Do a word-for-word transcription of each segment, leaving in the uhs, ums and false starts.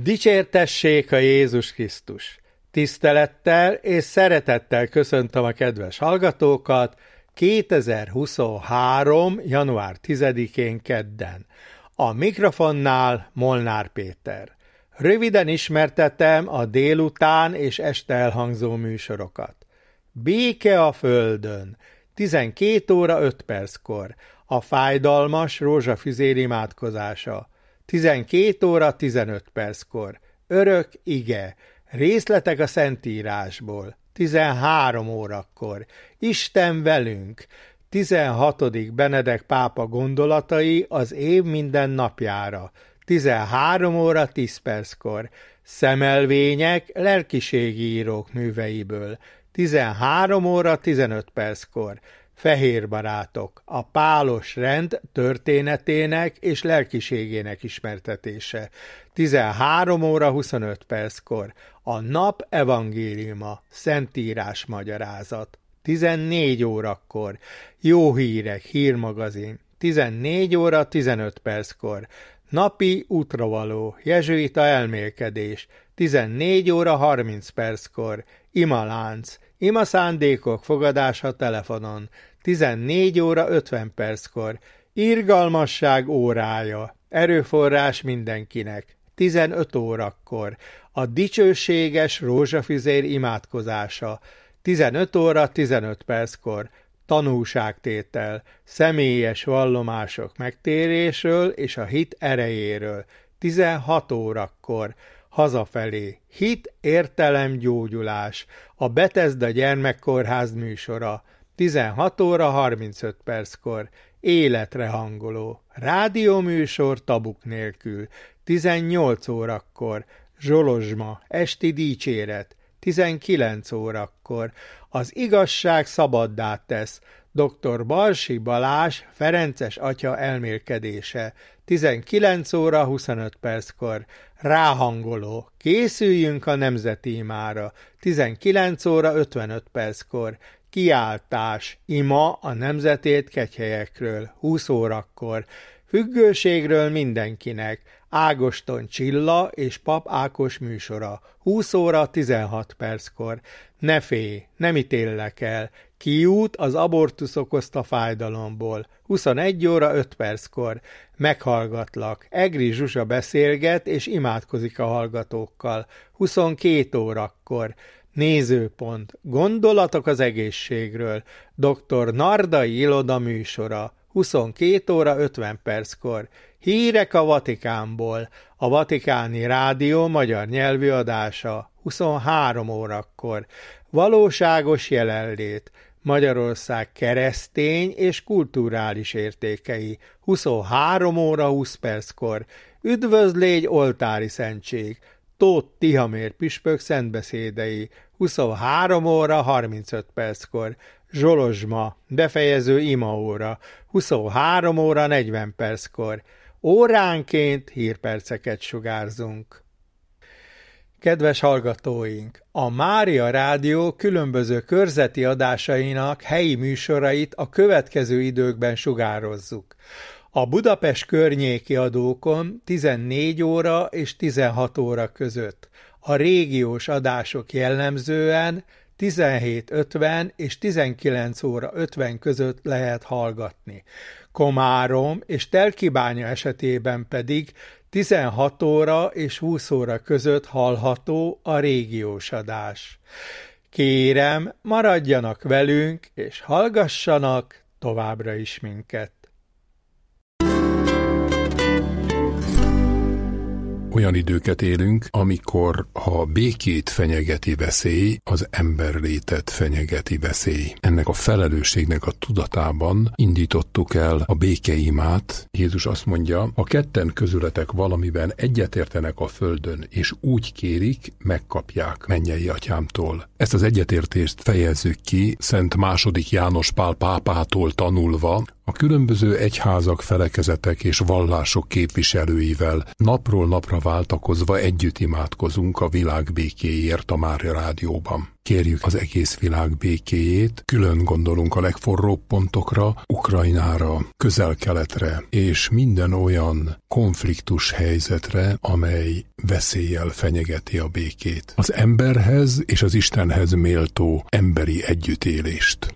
Dicsértessék a Jézus Krisztus! Tisztelettel és szeretettel köszöntöm a kedves hallgatókat kétezer-huszonhárom. január tizedikén kedden. A mikrofonnál Molnár Péter. Röviden ismertetem a délután és este elhangzó műsorokat. Béke a földön, tizenkét óra öt perckor, a fájdalmas rózsafüzér imádkozása, tizenkét óra tizenöt perckor, örök ige, részletek a Szentírásból, tizenhárom órakor, Isten velünk, tizenhatodik Benedek pápa gondolatai az év minden napjára, tizenhárom óra tíz perckor, szemelvények lelkiségi írók műveiből, tizenhárom óra tizenöt perckor, Fehér barátok, a pálos rend történetének és lelkiségének ismertetése, tizenhárom óra huszonöt perckor, a nap evangéliuma, Szentírás magyarázat, tizennégy órakor, jó hírek, hírmagazin, tizennégy óra tizenöt perckor, napi útravaló, jezsuita elmélkedés, tizennégy óra harminc perckor, imalánc, ima szándékok fogadása telefonon, tizennégy óra ötven perckor, irgalmasság órája, erőforrás mindenkinek, tizenöt órakor, a dicsőséges rózsafüzér imádkozása, tizenöt óra tizenöt perckor, tanúságtétel, személyes vallomások megtérésről és a hit erejéről, tizenhat órakor, hazafelé, hit, értelem, gyógyulás, a Bethesda gyermekkórház műsora, tizenhat óra harmincöt perckor, életre hangoló, rádióműsor tabuk nélkül, tizennyolc órakor, zsolozsma, esti dicséret, tizenkilenc órakor, az igazság szabaddá tesz, dr. Balsi Balázs Ferences atya elmélkedése, tizenkilenc óra huszonöt perckor, ráhangoló, készüljünk a nemzeti imára, tizenkilenc óra ötvenöt perckor, kiáltás, ima a nemzetét kegyhelyekről, húsz órakor, függőségről mindenkinek, Ágoston Csilla és Pap Ákos műsora, húsz óra tizenhat perckor, ne félj, nem ítéllek el, kiút az abortusz okozta fájdalomból, huszonegy óra öt perckor, meghallgatlak, Egri Zsuzsa beszélget és imádkozik a hallgatókkal, huszonkét órakor, nézőpont, gondolatok az egészségről, dr. Nardai Iloda műsora, huszonkét óra ötven perckor, hírek a Vatikánból, a Vatikáni Rádió magyar nyelvű adása, huszonhárom órakor, valóságos jelenlét, Magyarország keresztény és kulturális értékei, huszonhárom óra húsz perckor, üdvözlégy oltári szentség, Tóth Tihamér püspök szentbeszédei, huszonhárom óra harmincöt perckor, zsolozsma, befejező imaóra, huszonhárom óra negyven perckor, óránként hírperceket sugárzunk. Kedves hallgatóink! A Mária Rádió különböző körzeti adásainak helyi műsorait a következő időkben sugározzuk. A Budapest környéki adókon tizennégy óra és tizenhat óra között, a régiós adások jellemzően tizenhét ötven és tizenkilenc óra ötven között lehet hallgatni. Komárom és Telkibánya esetében pedig tizenhat óra és húsz óra között hallható a régiós adás. Kérem, maradjanak velünk és hallgassanak továbbra is minket. Olyan időket élünk, amikor ha békét fenyegeti veszély, az emberlétet fenyegeti veszély. Ennek a felelősségnek a tudatában indítottuk el a békeimát. Jézus azt mondja, a ketten közületek valamiben egyetértenek a földön, és úgy kérik, megkapják mennyei atyámtól. Ezt az egyetértést fejezzük ki Szent második János Pál pápától tanulva, A különböző egyházak, felekezetek és vallások képviselőivel napról napra váltakozva együtt imádkozunk a világ békéért a Mária Rádióban. Kérjük az egész világ békéjét, külön gondolunk a legforróbb pontokra, Ukrajnára, Közel-Keletre és minden olyan konfliktus helyzetre, amely veszéllyel fenyegeti a békét. Az emberhez és az Istenhez méltó emberi együttélést.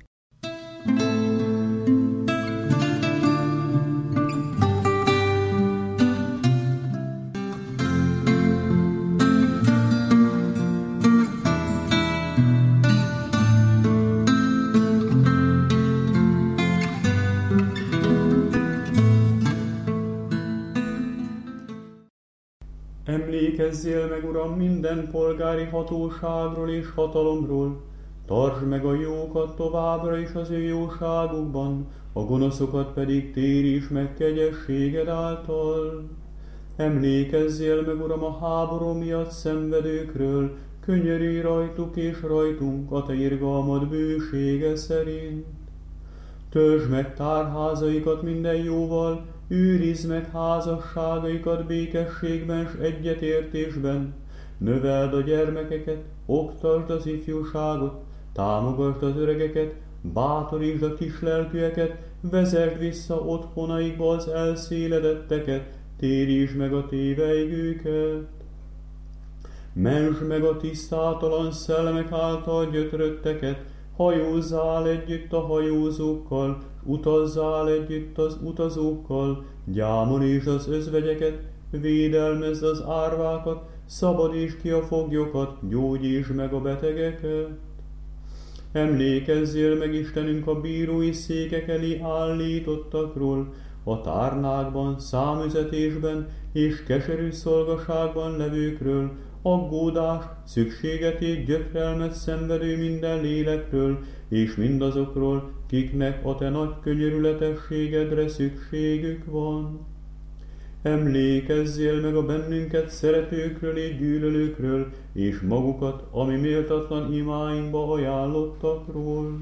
Emlékezzél meg, Uram, minden polgári hatóságról és hatalomról, tartsd meg a jókat továbbra is az ő jóságukban, a gonoszokat pedig téríts meg kegyességed által. Emlékezzél meg, Uram, a háború miatt szenvedőkről, könyörülj rajtuk és rajtunk a te irgalmad bősége szerint. Töltsd meg tárházaikat minden jóval, őrizd meg házasságaikat békességben s egyetértésben, növeld a gyermekeket, oktasd az ifjúságot, támogasd az öregeket, bátorítsd a kislelkűeket, vezesd vissza otthonaikba az elszéledetteket, térítsd meg a téveigőket. Mentsd meg a tisztátalan szellemek által gyötrötteket, hajózzál együtt a hajózókkal, utazzál együtt az utazókkal, gyámolítsd az özvegyeket, védelmezd az árvákat, szabadítsd ki a foglyokat, gyógyítsd meg a betegeket. Emlékezzél meg, Istenünk, a bírói székek elé állítottakról, a tárnákban, számüzetésben és keserű szolgaságban levőkről, aggódást, szükségetét, gyötrelmet szenvedő minden lélekről, és mindazokról, kiknek a te nagy könyörületességedre szükségük van. Emlékezzél meg a bennünket szeretőkről és gyűlölőkről, és magukat, ami méltatlan imáinkba ajánlottakról.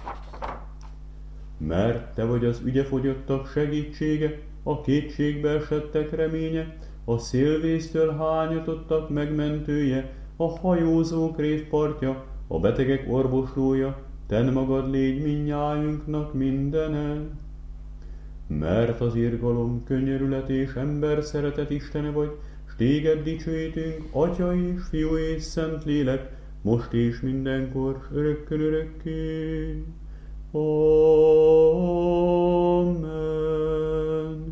Mert te vagy az ügyefogyottak segítsége, a kétségbe esettek reménye, a szélvésztől hányatottak megmentője, a hajózók révpartja, a betegek orvoslója, tenn magad légy mindnyájunknak mindenen. Mert az irgalom, könyörület és ember szeretet Istene vagy, s téged dicsőítünk, Atya és Fiú és Szentlélek, most és mindenkor, s örökkön örökké. Amen.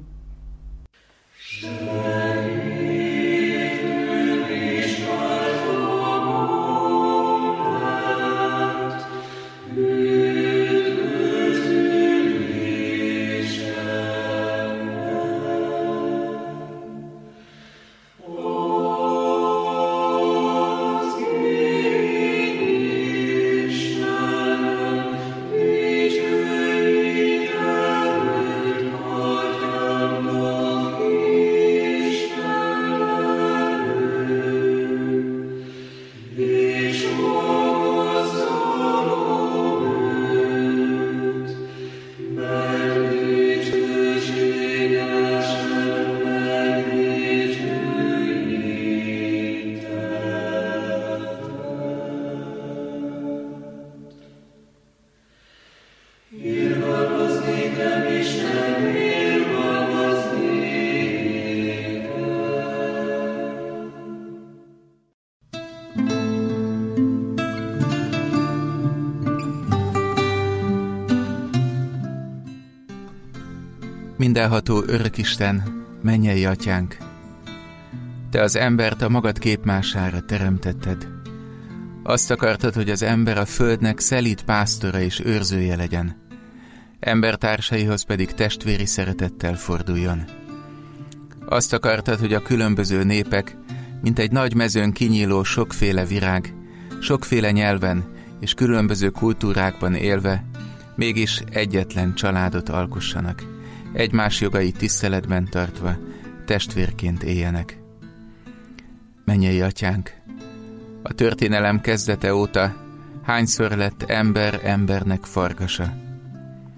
Mindenható Örökisten, mennyei Atyánk, Te az embert a magad képmására teremtetted. Azt akartad, hogy az ember a földnek szelíd pásztora és őrzője legyen, embertársaihoz pedig testvéri szeretettel forduljon. Azt akartad, hogy a különböző népek, mint egy nagy mezőn kinyíló sokféle virág, sokféle nyelven és különböző kultúrákban élve, mégis egyetlen családot alkossanak, egymás jogait tiszteletben tartva, testvérként éljenek. Mennyei Atyánk, a történelem kezdete óta hányszor lett ember embernek farkasa?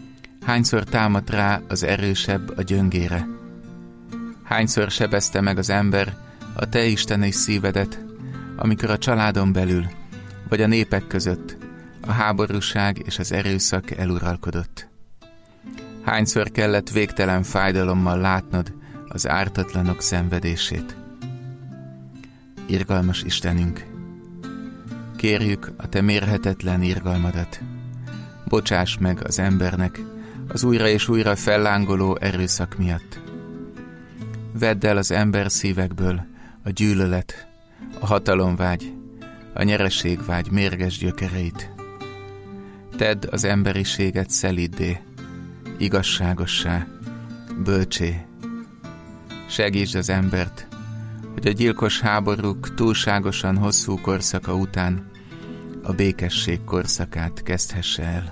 Hányszor támadt rá az erősebb a gyöngére? Hányszor sebezte meg az ember a te isteni szívedet, amikor a családon belül, vagy a népek között a háborúság és az erőszak eluralkodott? Hányszor kellett végtelen fájdalommal látnod az ártatlanok szenvedését? Irgalmas Istenünk, kérjük a te mérhetetlen irgalmadat. Bocsáss meg az embernek az újra és újra fellángoló erőszak miatt. Vedd el az ember szívekből a gyűlölet, a hatalomvágy, a nyereségvágy mérges gyökereit. Tedd az emberiséget szeliddé, igazságossá, bölcsé. Segítsd az embert, hogy a gyilkos háborúk túlságosan hosszú korszaka után a békesség korszakát kezdhesse el.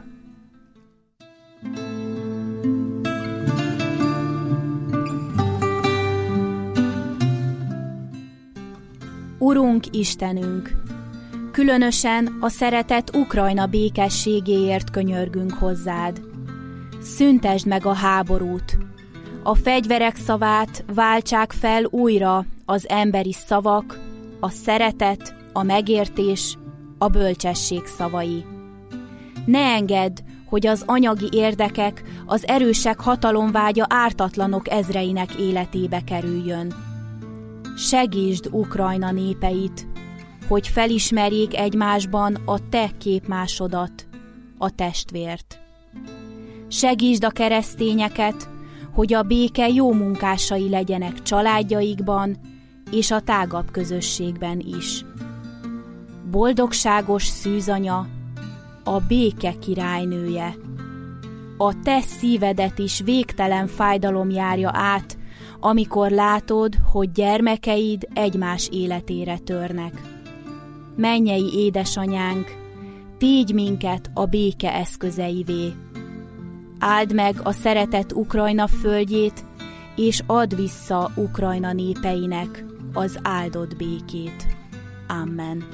Urunk Istenünk, különösen a szeretett Ukrajna békességéért könyörgünk hozzád. Szüntesd meg a háborút, a fegyverek szavát váltsák fel újra az emberi szavak, a szeretet, a megértés, a bölcsesség szavai. Ne engedd, hogy az anyagi érdekek, az erősek hatalomvágya ártatlanok ezreinek életébe kerüljön. Segítsd Ukrajna népeit, hogy felismerjék egymásban a te képmásodat, a testvért. Segítsd a keresztényeket, hogy a béke jó munkásai legyenek családjaikban és a tágabb közösségben is. Boldogságos szűzanya, a béke királynője. A te szívedet is végtelen fájdalom járja át, amikor látod, hogy gyermekeid egymás életére törnek. Mennyei édesanyánk, tégy minket a béke eszközeivé. Áld meg a szeretett Ukrajna földjét, és add vissza Ukrajna népeinek az áldott békét. Amen.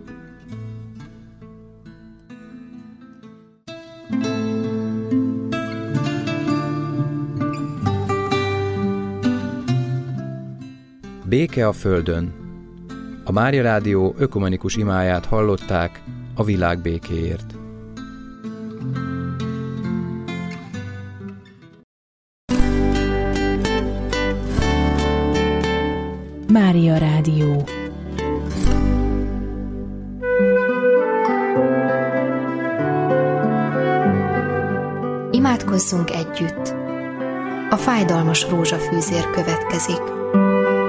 Béke a földön. A Mária Rádió ökumenikus imáját hallották a világ békéért. Mária Rádió. Imádkozzunk együtt. A fájdalmas rózsafűzér következik.